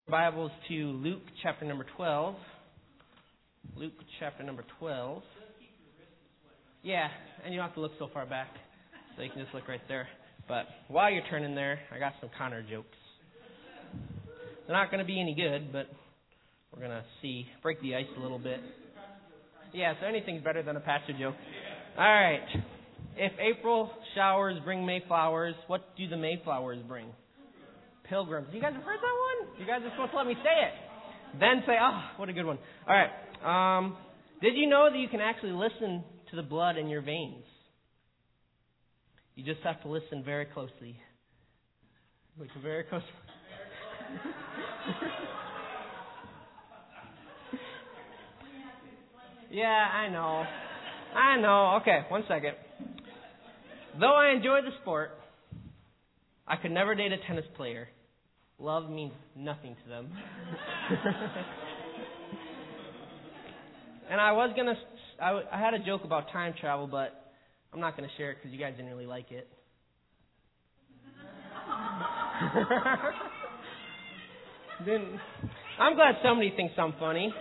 Bibles to Luke chapter number 12. Luke chapter number 12. Yeah, and you don't have to look so far back, so you can just look right there. But while you're turning there, I got some Connor jokes. They're not going to be any good, but we're going to break the ice a little bit. Yeah, so anything's better than a pastor joke. All right. If April showers bring Mayflowers, what do the Mayflowers bring? Pilgrims. You guys have heard that one? You guys are supposed to let me say it. Then say, oh, what a good one. All right. Did you know that you can actually listen to the blood in your veins? You just have to listen very closely. Like very close. Yeah, I know. Okay, one second. Though I enjoy the sport, I could never date a tennis player. Love means nothing to them. And I had a joke about time travel, but I'm not going to share it because you guys didn't really like it. I'm glad somebody thinks I'm funny.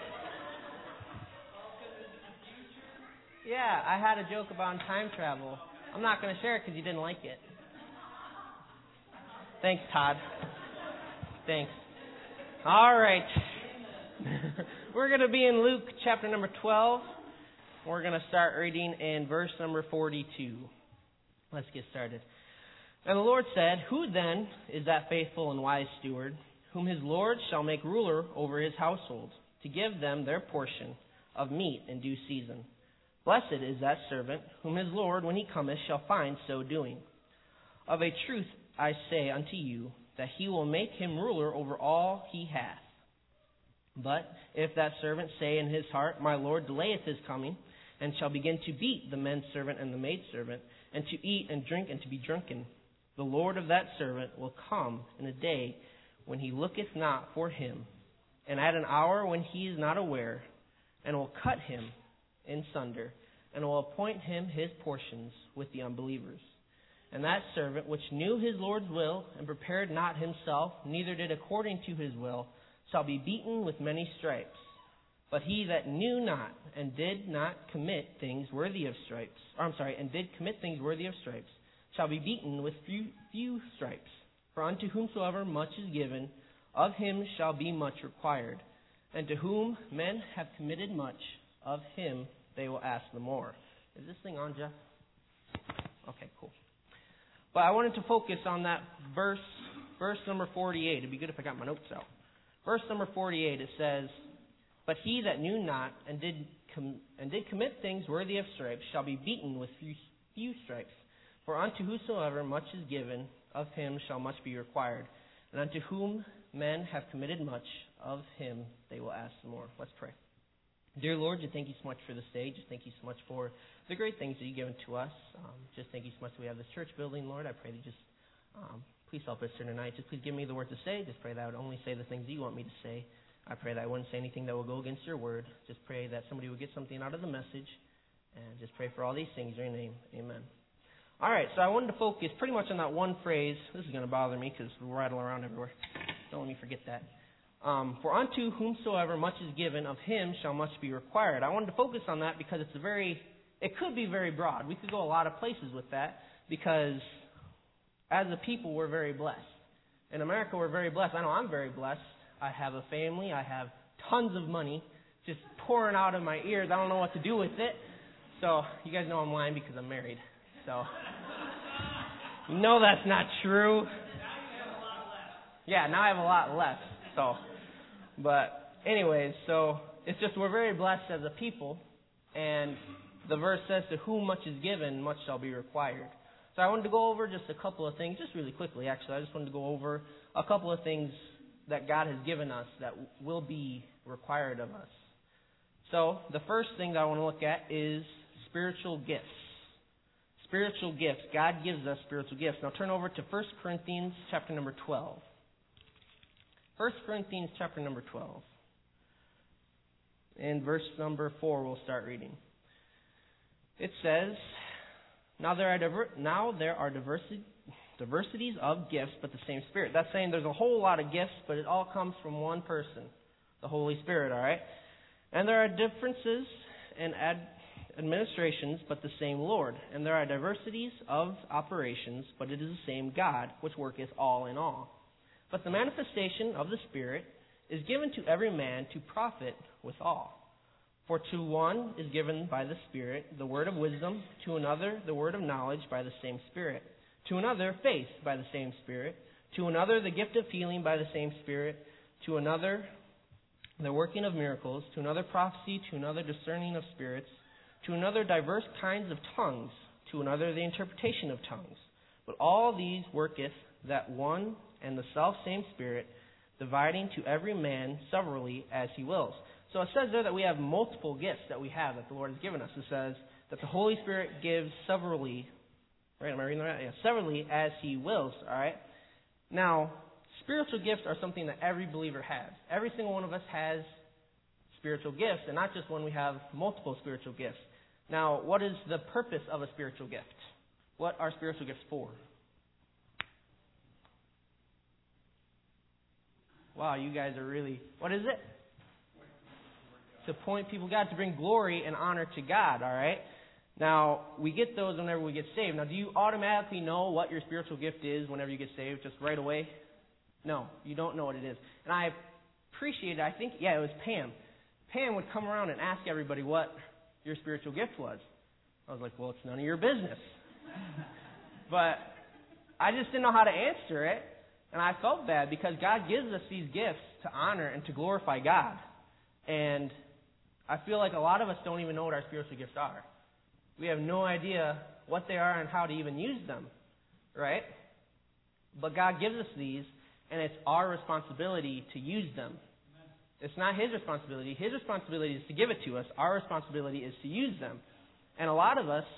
Yeah, I had a joke about time travel. I'm not going to share it because you didn't like it. Thanks, Todd. Thanks. All right. We're going to be in Luke chapter number 12. We're going to start reading in verse number 42. Let's get started. And the Lord said, "Who then is that faithful and wise steward, whom his Lord shall make ruler over his household, to give them their portion of meat in due season? Blessed is that servant, whom his Lord, when he cometh, shall find so doing. Of a truth I say unto you, that he will make him ruler over all he hath. But if that servant say in his heart, My Lord delayeth his coming, and shall begin to beat the manservant and the maidservant, and to eat and drink and to be drunken, the Lord of that servant will come in a day when he looketh not for him, and at an hour when he is not aware, and will cut him in sunder, and will appoint him his portions with the unbelievers. And that servant which knew his Lord's will, and prepared not himself, neither did according to his will, shall be beaten with many stripes. But he that knew not, and did commit things worthy of stripes, shall be beaten with few stripes. For unto whomsoever much is given, of him shall be much required. And to whom men have committed much, of him they will ask the more." Is this thing on, Jeff? Okay, cool. But I wanted to focus on that verse number 48. It'd be good if I got my notes out. Verse number 48, it says, "But he that knew not and did commit things worthy of stripes shall be beaten with few stripes. For unto whosoever much is given, of him shall much be required. And unto whom men have committed much, of him they will ask more." Let's pray. Dear Lord, just thank you so much for this day. Just thank you so much for the great things that you've given to us. Just thank you so much that we have this church building, Lord. I pray that you just please help us here tonight. Just please give me the word to say. Just pray that I would only say the things that you want me to say. I pray that I wouldn't say anything that will go against your word. Just pray that somebody would get something out of the message. And just pray for all these things in your name. Amen. All right, so I wanted to focus pretty much on that one phrase. This is going to bother me because we rattle around everywhere. Don't let me forget that. For unto whomsoever much is given, of him shall much be required. I wanted to focus on that because it could be very broad. We could go a lot of places with that because as a people, we're very blessed. In America, we're very blessed. I know I'm very blessed. I have a family. I have tons of money just pouring out of my ears. I don't know what to do with it. So you guys know I'm lying because I'm married. So no, that's not true. Yeah, now I have a lot less. So, but anyways, so it's just we're very blessed as a people, and the verse says, "To whom much is given, much shall be required." So I wanted to go over just a couple of things, just really quickly. Actually, I just wanted to go over a couple of things that God has given us that will be required of us. So the first thing that I want to look at is spiritual gifts. Spiritual gifts. God gives us spiritual gifts. Now turn over to 1 Corinthians chapter number 12. 1 Corinthians chapter number 12. In verse number 4, we'll start reading. It says, Now there are Diversities of gifts, but the same Spirit. That's saying there's a whole lot of gifts, but it all comes from one person, the Holy Spirit, all right? And there are differences in administrations, but the same Lord. And there are diversities of operations, but it is the same God, which worketh all in all. But the manifestation of the Spirit is given to every man to profit withal. For to one is given by the Spirit the word of wisdom, to another the word of knowledge by the same Spirit, to another faith by the same Spirit, to another the gift of healing by the same Spirit, to another the working of miracles, to another prophecy, to another discerning of spirits, to another diverse kinds of tongues, to another the interpretation of tongues. But all these worketh that one and the selfsame Spirit, dividing to every man severally as he wills. So it says there that we have multiple gifts that we have that the Lord has given us. It says that the Holy Spirit gives severally, right? Am I reading that right? Yeah, severally as he wills, all right? Now, spiritual gifts are something that every believer has. Every single one of us has spiritual gifts, and not just one, we have multiple spiritual gifts. Now, what is the purpose of a spiritual gift? What are spiritual gifts for? Wow, you guys are really, what is it? To point people to God, to bring glory and honor to God, all right? Now, we get those whenever we get saved. Now, do you automatically know what your spiritual gift is whenever you get saved, just right away? No, you don't know what it is. And I appreciate it. I think, it was Pam. Pam would come around and ask everybody what your spiritual gift was. I was like, well, it's none of your business. But I just didn't know how to answer it. And I felt bad because God gives us these gifts to honor and to glorify God. And I feel like a lot of us don't even know what our spiritual gifts are. We have no idea what they are and how to even use them, right? But God gives us these, and it's our responsibility to use them. It's not His responsibility. His responsibility is to give it to us. Our responsibility is to use them. And a lot of us,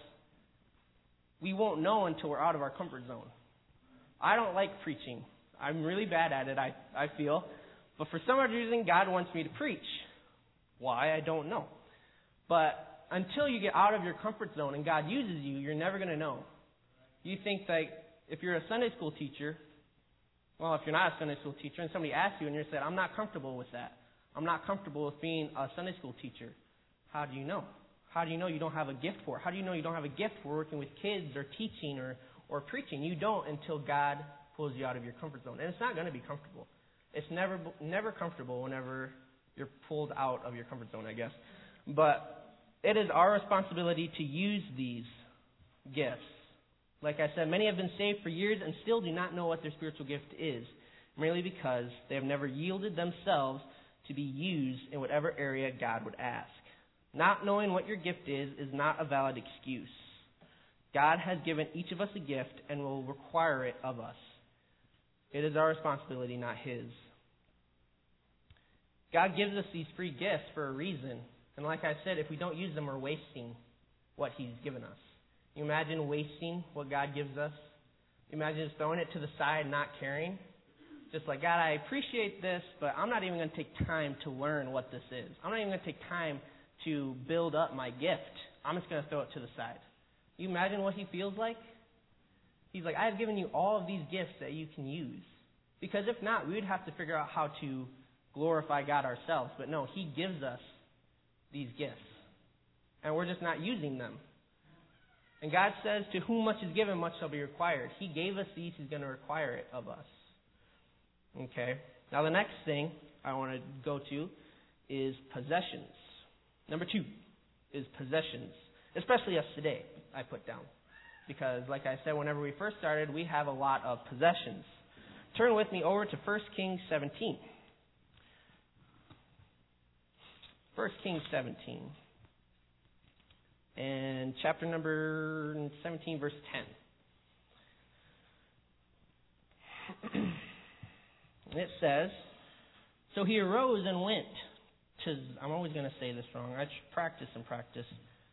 we won't know until we're out of our comfort zone. I don't like preaching. I'm really bad at it, I feel. But for some odd reason, God wants me to preach. Why? I don't know. But until you get out of your comfort zone and God uses you, you're never going to know. You think that if you're a Sunday school teacher, well, if you're not a Sunday school teacher and somebody asks you and you say, I'm not comfortable with that. I'm not comfortable with being a Sunday school teacher. How do you know? How do you know you don't have a gift for it? How do you know you don't have a gift for working with kids or teaching or preaching? You don't until God pulls you out of your comfort zone. And it's not going to be comfortable. It's never comfortable whenever you're pulled out of your comfort zone, I guess. But it is our responsibility to use these gifts. Like I said, many have been saved for years and still do not know what their spiritual gift is, merely because they have never yielded themselves to be used in whatever area God would ask. Not knowing what your gift is not a valid excuse. God has given each of us a gift and will require it of us. It is our responsibility, not His. God gives us these free gifts for a reason. And like I said, if we don't use them, we're wasting what He's given us. You imagine wasting what God gives us? You imagine just throwing it to the side and not caring? Just like, God, I appreciate this, but I'm not even going to take time to learn what this is. I'm not even going to take time to build up my gift. I'm just going to throw it to the side. You imagine what He feels like? He's like, I've given you all of these gifts that you can use. Because if not, we would have to figure out how to glorify God ourselves. But no, He gives us these gifts. And we're just not using them. And God says, to whom much is given, much shall be required. He gave us these, He's going to require it of us. Okay. Now the next thing I want to go to is possessions. Number 2 is possessions. Especially us today, I put down. Because, like I said, whenever we first started, we have a lot of possessions. Turn with me over to 1 Kings 17. 1 Kings 17. And chapter number 17, verse 10. It says, so he arose and went to, I'm always going to say this wrong, I practice and practice,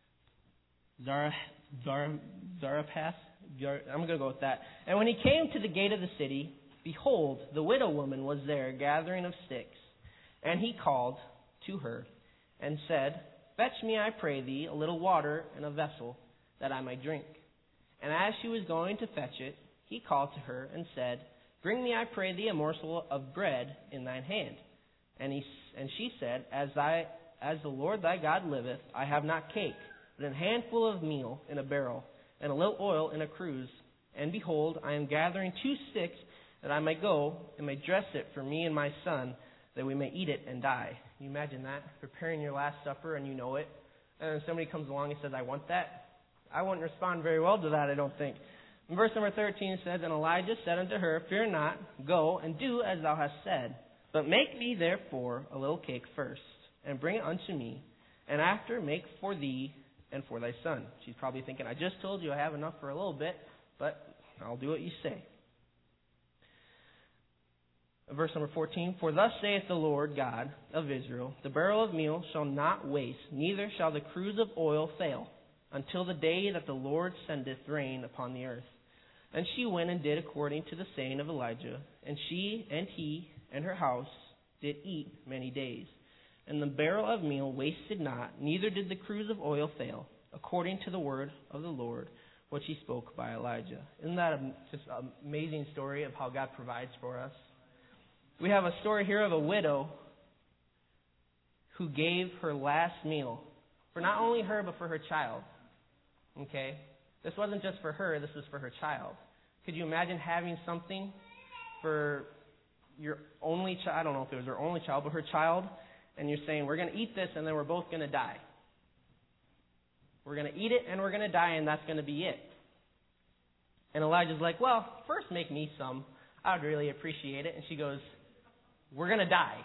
Zarephath? I'm going to go with that. And when he came to the gate of the city, behold, the widow woman was there gathering of sticks. And he called to her and said, fetch me, I pray thee, a little water in a vessel, that I may drink. And as she was going to fetch it, he called to her and said, Bring me, I pray thee, a morsel of bread in thine hand. And she said, As the Lord thy God liveth, I have not cake, but an handful of meal in a barrel, and a little oil in a cruse. And behold, I am gathering 2 sticks, that I may go and may dress it for me and my son, that we may eat it and die. Can you imagine that? Preparing your Last Supper and you know it. And then somebody comes along and says, I want that. I wouldn't respond very well to that, I don't think. In verse number 13 it says, And Elijah said unto her, Fear not, go and do as thou hast said. But make thee therefore a little cake first, and bring it unto me, and after make for thee and for thy son. She's probably thinking, I just told you I have enough for a little bit, but I'll do what you say. Verse number 14, For thus saith the Lord God of Israel, The barrel of meal shall not waste, neither shall the cruse of oil fail, until the day that the Lord sendeth rain upon the earth. And she went and did according to the saying of Elijah, and she and he and her house did eat many days. And the barrel of meal wasted not, neither did the cruse of oil fail, according to the word of the Lord, which he spoke by Elijah. Isn't that just an amazing story of how God provides for us? We have a story here of a widow who gave her last meal for not only her, but for her child. Okay? This wasn't just for her, this was for her child. Could you imagine having something for your only child? I don't know if it was her only child, but her child, and you're saying, we're going to eat this and then we're both going to die. We're going to eat it and we're going to die, and that's going to be it. And Elijah's like, well, first make me some. I would really appreciate it. And she goes, we're going to die.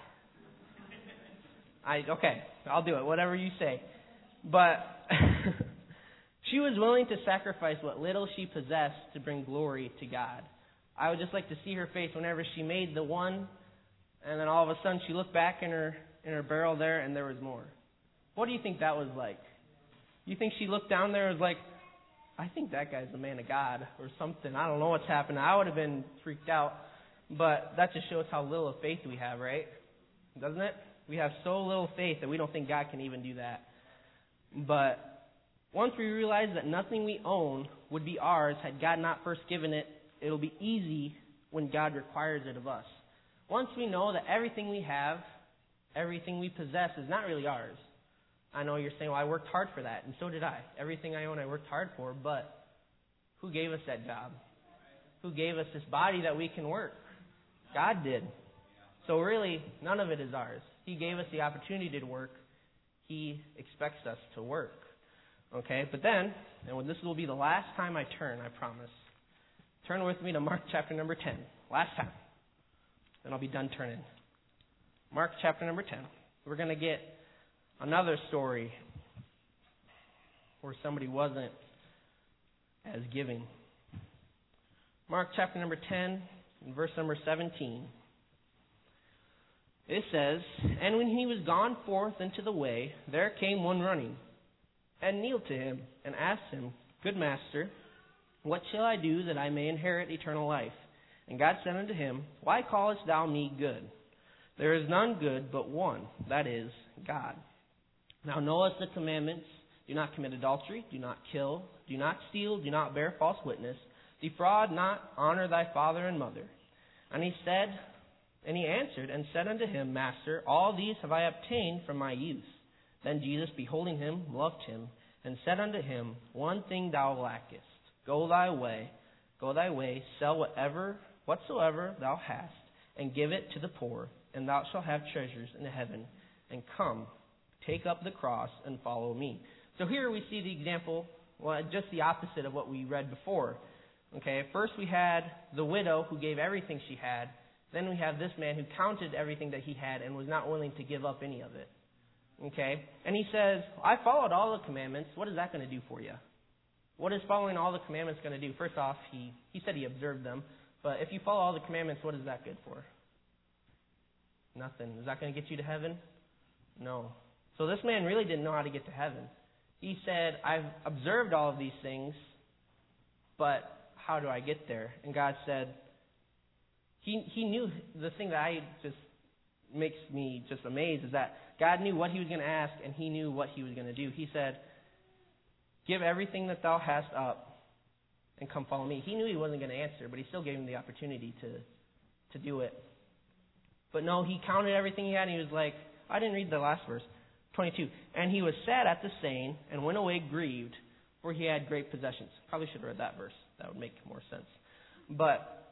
Okay, I'll do it, whatever you say. But she was willing to sacrifice what little she possessed to bring glory to God. I would just like to see her face whenever she made the one, and then all of a sudden she looked back in her barrel there, and there was more. What do you think that was like? You think she looked down there and was like, I think that guy's the man of God or something. I don't know what's happening. I would have been freaked out. But that just shows how little faith we have, right? Doesn't it? We have so little faith that we don't think God can even do that. But once we realize that nothing we own would be ours had God not first given it, it'll be easy when God requires it of us. Once we know that everything we have, everything we possess is not really ours. I know you're saying, well, I worked hard for that, and so did I. Everything I own, I worked hard for, but who gave us that job? Who gave us this body that we can work? God did. So really, none of it is ours. He gave us the opportunity to work. He expects us to work. Okay, but then, and this will be the last time I turn, I promise. Turn with me to Mark chapter number 10. Last time. Then I'll be done turning. Mark chapter number 10. We're going to get another story where somebody wasn't as giving. Mark chapter number 10, verse number 17. It says, And when he was gone forth into the way, there came one running, and kneeled to him, and asked him, Good master, what shall I do that I may inherit eternal life? And God said unto him, Why callest thou me good? There is none good but one, that is, God. Now knowest the commandments, do not commit adultery, do not kill, do not steal, do not bear false witness, defraud not, honor thy father and mother. And he answered and said unto him, Master, all these have I obtained from my youth. Then Jesus, beholding him, loved him, and said unto him, One thing thou lackest. Go thy way, sell whatsoever thou hast, and give it to the poor, and thou shalt have treasures in heaven. And come, take up the cross, and follow me. So here we see the example, well, just the opposite of what we read before. Okay, first we had the widow who gave everything she had. Then we have this man who counted everything that he had and was not willing to give up any of it. Okay, and he says, I followed all the commandments. What is that going to do for you? What is following all the commandments going to do? First off, he said he observed them. But if you follow all the commandments, what is that good for? Nothing. Is that going to get you to heaven? No. So this man really didn't know how to get to heaven. He said, I've observed all of these things, but how do I get there? And God said, he knew the thing that makes me just amazed is that God knew what he was going to ask, and he knew what he was going to do. He said, Give everything that thou hast up, and come follow me. He knew he wasn't going to answer, but he still gave him the opportunity to do it. But no, he counted everything he had, and he was like, I didn't read the last verse, 22. And he was sad at the saying, and went away grieved, for he had great possessions. Probably should have read that verse. That would make more sense. But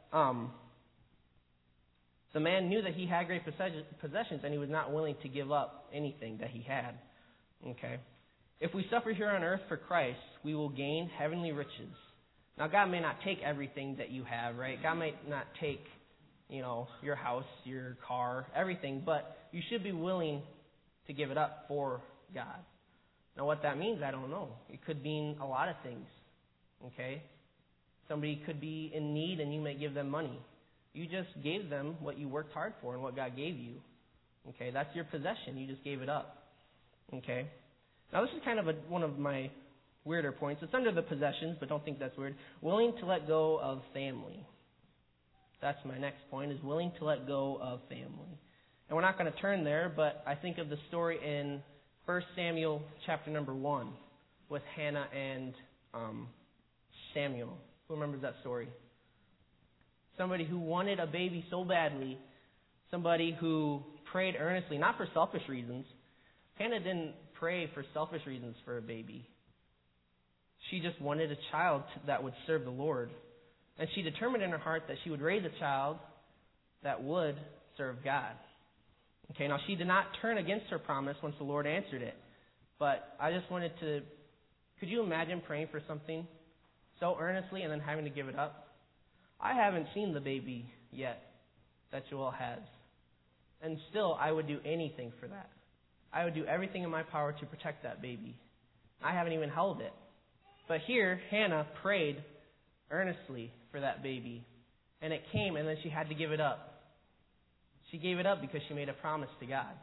the man knew that he had great possessions, and he was not willing to give up anything that he had. Okay? If we suffer here on earth for Christ, we will gain heavenly riches. Now, God may not take everything that you have, right? God may not take, your house, your car, everything, but you should be willing to give it up for God. Now, what that means, I don't know. It could mean a lot of things, okay? Somebody could be in need, and you may give them money. You just gave them what you worked hard for and what God gave you, okay? That's your possession. You just gave it up, okay? Now, this is kind of one of my weirder points. It's under the possessions, but don't think that's weird. Willing to let go of family. That's my next point, is willing to let go of family. And we're not going to turn there, but I think of the story in 1 Samuel chapter number 1 with Hannah and Samuel. Who remembers that story? Somebody who wanted a baby so badly, somebody who prayed earnestly, not for selfish reasons. Hannah didn't pray for selfish reasons for a baby. She just wanted a child that would serve the Lord. And she determined in her heart that she would raise a child that would serve God. Okay, now she did not turn against her promise once the Lord answered it. But I just wanted to, could you imagine praying for something so earnestly and then having to give it up? I haven't seen the baby yet that Joel has. And still, I would do anything for that. I would do everything in my power to protect that baby. I haven't even held it. But here, Hannah prayed earnestly for that baby. And it came, and then she had to give it up. She gave it up because she made a promise to God.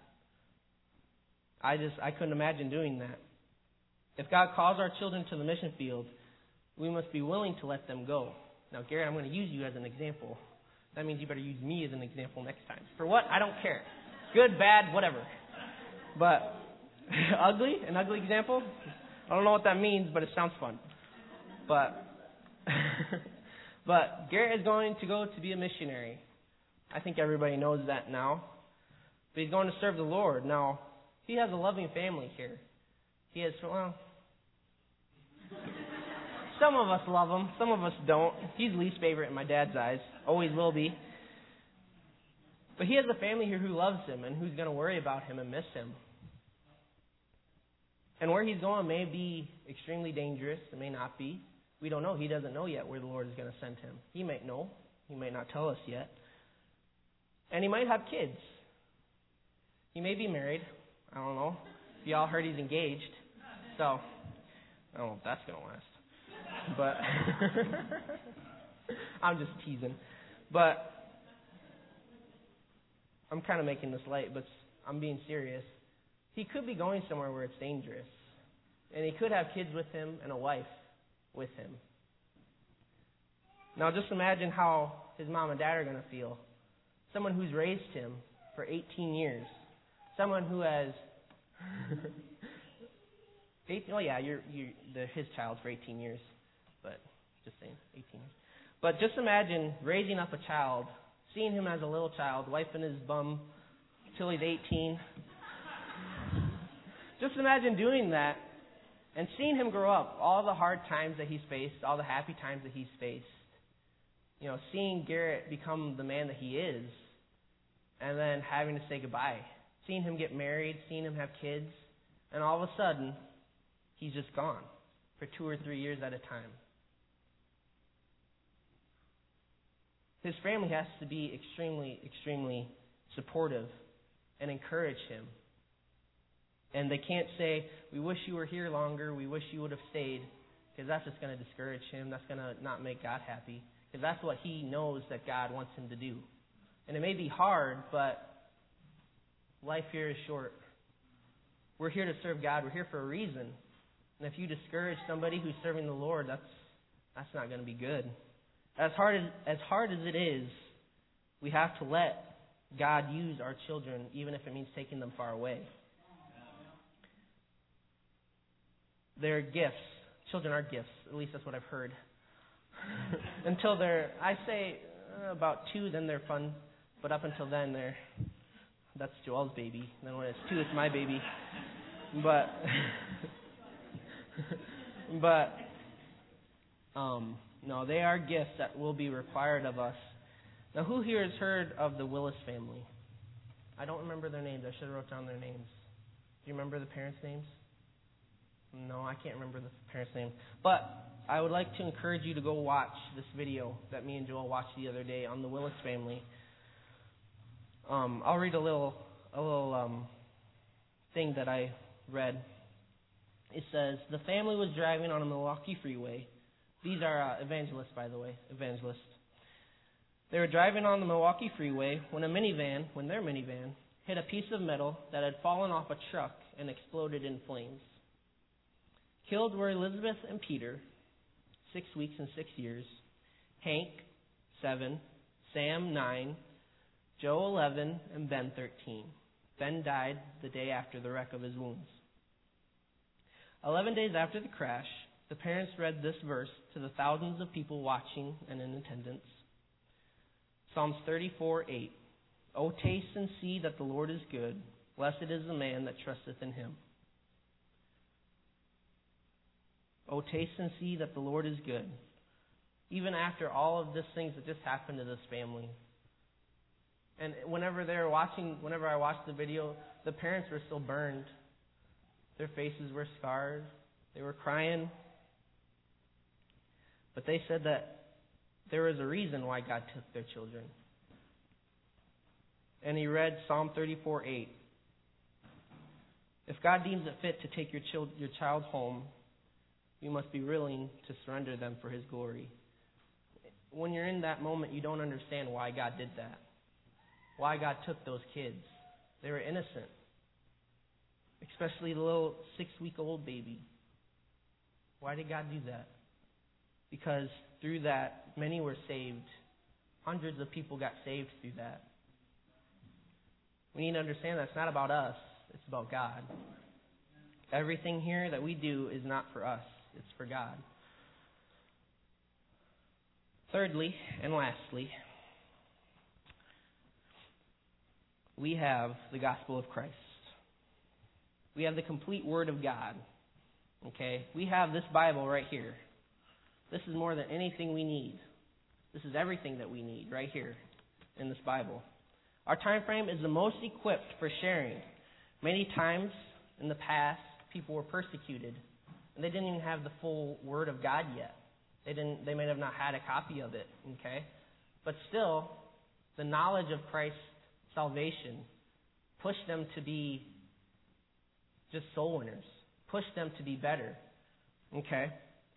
I couldn't imagine doing that. If God calls our children to the mission field, we must be willing to let them go. Now, Garrett, I'm going to use you as an example. That means you better use me as an example next time. For what? I don't care. Good, bad, whatever. But an ugly example? I don't know what that means, but it sounds fun. But Garrett is going to go to be a missionary. I think everybody knows that now. But he's going to serve the Lord. Now, he has a loving family here. He has, some of us love him. Some of us don't. He's least favorite in my dad's eyes. Always will be. But he has a family here who loves him and who's going to worry about him and miss him. And where he's going may be extremely dangerous. It may not be. We don't know. He doesn't know yet where the Lord is going to send him. He might know. He might not tell us yet. And he might have kids. He may be married. I don't know. Y'all heard he's engaged. So, I don't know if that's going to last. But, I'm just teasing. But, I'm kind of making this light, but I'm being serious. He could be going somewhere where it's dangerous. And he could have kids with him and a wife with him. Now just imagine how his mom and dad are going to feel. Someone who's raised him for 18 years. Someone who has... you're his child for 18 years. But, just saying, 18 years. But just imagine raising up a child, seeing him as a little child, wiping his bum till he's 18. Just imagine doing that and seeing him grow up, all the hard times that he's faced, all the happy times that he's faced. Seeing Garrett become the man that he is, and then having to say goodbye. Seeing him get married, seeing him have kids, and all of a sudden, he's just gone for 2 or 3 years at a time. His family has to be extremely, extremely supportive and encourage him. And they can't say, we wish you were here longer, we wish you would have stayed, because that's just going to discourage him. That's going to not make God happy, because that's what he knows that God wants him to do. And it may be hard, but life here is short. We're here to serve God. We're here for a reason. And if you discourage somebody who's serving the Lord, that's not going to be good. As hard as it is, we have to let God use our children, even if it means taking them far away. They're gifts. Children are gifts. At least that's what I've heard. until they're, I say about 2, then they're fun. But up until then, that's Joel's baby. Then when it's 2, it's my baby. But no, they are gifts that will be required of us. Now, who here has heard of the Willis family? I don't remember their names. I should have wrote down their names. Do you remember the parents' names? No, I can't remember the parents' names. But I would like to encourage you to go watch this video that me and Joel watched the other day on the Willis family. I'll read a little thing that I read. It says, the family was driving on a Milwaukee freeway. These are evangelists, by the way, evangelists. They were driving on the Milwaukee freeway when their minivan hit a piece of metal that had fallen off a truck and exploded in flames. Killed were Elizabeth and Peter, 6 weeks and 6 years, Hank, 7, Sam, 9, Joe, 11, and Ben, 13. Ben died the day after the wreck of his wounds. 11 days after the crash, the parents read this verse to the thousands of people watching and in attendance. Psalms 34:8. O taste and see that the Lord is good. Blessed is the man that trusteth in him. O taste and see that the Lord is good. Even after all of these things that just happened to this family. And whenever I watched the video, the parents were still burned. Their faces were scarred. They were crying. But they said that there was a reason why God took their children. And he read Psalm 34:8. If God deems it fit to take your child home, you must be willing to surrender them for his glory. When you're in that moment, you don't understand why God did that. Why God took those kids. They were innocent. Especially the little 6-week-old baby. Why did God do that? Because through that, many were saved. Hundreds of people got saved through that. We need to understand that it's not about us. It's about God. Everything here that we do is not for us. It's for God. Thirdly, and lastly, we have the gospel of Christ. We have the complete Word of God. Okay? We have this Bible right here. This is more than anything we need. This is everything that we need right here in this Bible. Our time frame is the most equipped for sharing. Many times in the past, people were persecuted, and they didn't even have the full Word of God yet. They may have not had a copy of it, okay? But still, the knowledge of Christ's salvation pushed them to be just soul winners, pushed them to be better, okay?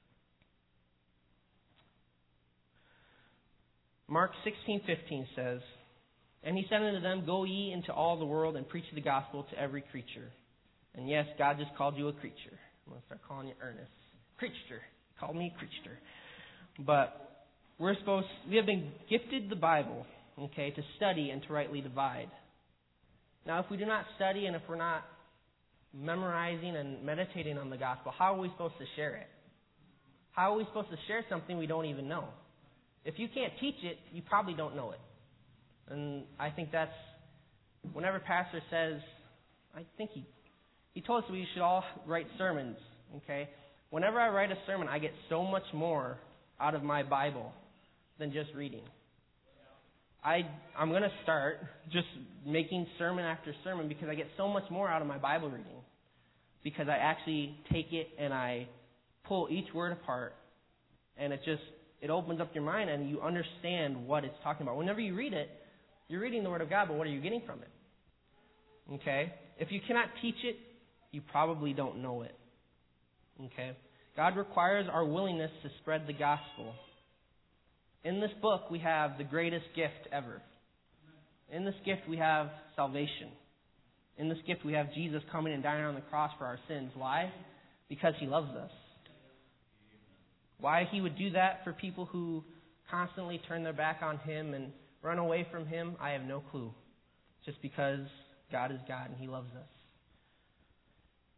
Mark 16:15 says, and he said unto them, go ye into all the world and preach the gospel to every creature. And yes, God just called you a creature. I'm going to start calling you Ernest. Creature. He called me a creature. But we have been gifted the Bible, okay, to study and to rightly divide. Now, if we do not study and if we're not memorizing and meditating on the gospel, how are we supposed to share it? How are we supposed to share something we don't even know? If you can't teach it, you probably don't know it. And I think that's, whenever pastor says, I think he told us we should all write sermons, okay? Whenever I write a sermon, I get so much more out of my Bible than just reading. I'm going to start just making sermon after sermon because I get so much more out of my Bible reading. Because I actually take it and I pull each word apart, and it opens up your mind and you understand what it's talking about. Whenever you read it, you're reading the Word of God, but what are you getting from it? Okay? If you cannot teach it, you probably don't know it. Okay? God requires our willingness to spread the gospel. In this book, we have the greatest gift ever. In this gift, we have salvation. In this gift, we have Jesus coming and dying on the cross for our sins. Why? Because He loves us. Why He would do that for people who constantly turn their back on Him and run away from Him, I have no clue. Just because God is God and He loves us.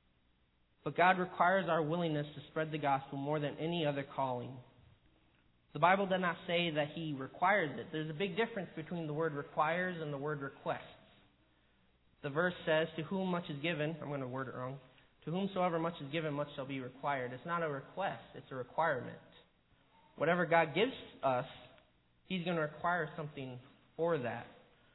But God requires our willingness to spread the gospel more than any other calling. The Bible does not say that He requires it. There's a big difference between the word requires and the word requests. The verse says, to whom much is given, I'm going to word it wrong, to whomsoever much is given, much shall be required. It's not a request, it's a requirement. Whatever God gives us, He's going to require something for that.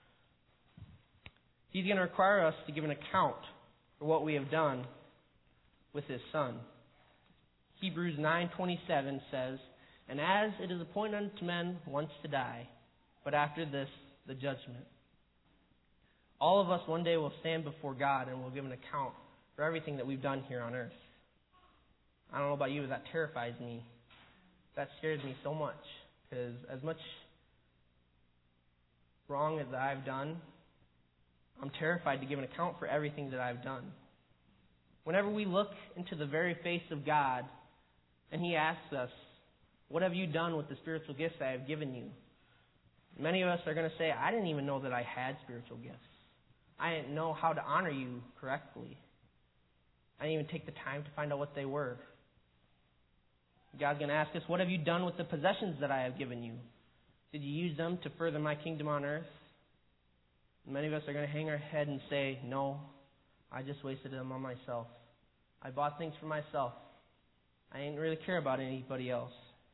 He's going to require us to give an account for what we have done with His Son. Hebrews 9:27 says, and as it is appointed unto men once to die, but after this, the judgment. All of us one day will stand before God and will give an account for everything that we've done here on earth. I don't know about you, but that terrifies me. That scares me so much. Because as much wrong as I've done, I'm terrified to give an account for everything that I've done. Whenever we look into the very face of God and He asks us, what have you done with the spiritual gifts I have given you? Many of us are going to say, I didn't even know that I had spiritual gifts. I didn't know how to honor you correctly. I didn't even take the time to find out what they were. God's going to ask us, what have you done with the possessions that I have given you? Did you use them to further my kingdom on earth? Many of us are going to hang our head and say, no, I just wasted them on myself. I bought things for myself. I didn't really care about anybody else.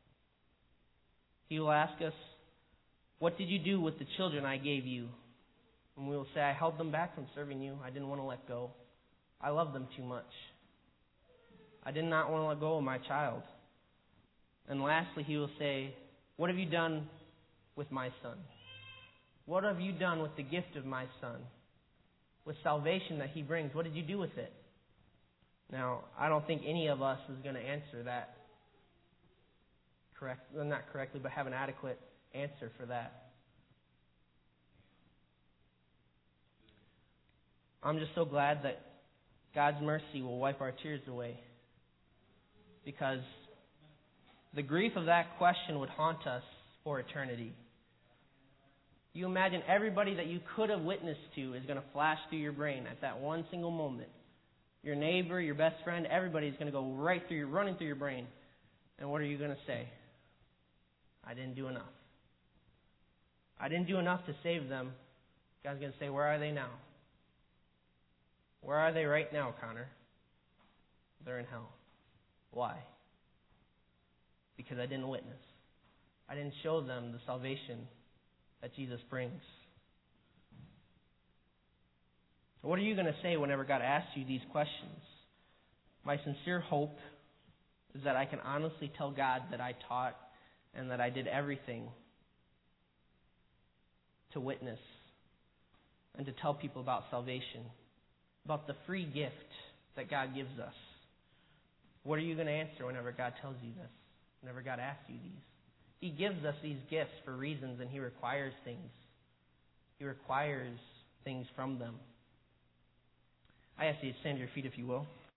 He will ask us, what did you do with the children I gave you? And we will say, I held them back from serving you. I didn't want to let go. I love them too much. I did not want to let go of my child. And lastly, He will say, what have you done with my son? What have you done with the gift of my son? With salvation that He brings, what did you do with it? Now, I don't think any of us is going to answer that not correctly, but have an adequate answer for that. I'm just so glad that God's mercy will wipe our tears away, because the grief of that question would haunt us for eternity. You imagine everybody that you could have witnessed to is going to flash through your brain at that one single moment. Your neighbor, your best friend, everybody's going to go running through your brain. And what are you going to say? I didn't do enough. I didn't do enough to save them. God's going to say, where are they now? Where are they right now, Connor? They're in hell. Why? Because I didn't witness. I didn't show them the salvation that Jesus brings. So what are you going to say whenever God asks you these questions? My sincere hope is that I can honestly tell God that I taught and that I did everything to witness and to tell people about salvation, about the free gift that God gives us. What are you going to answer whenever God tells you this? Whenever God asks you these? He gives us these gifts for reasons, and He requires things. He requires things from them. I ask you to stand to your feet if you will.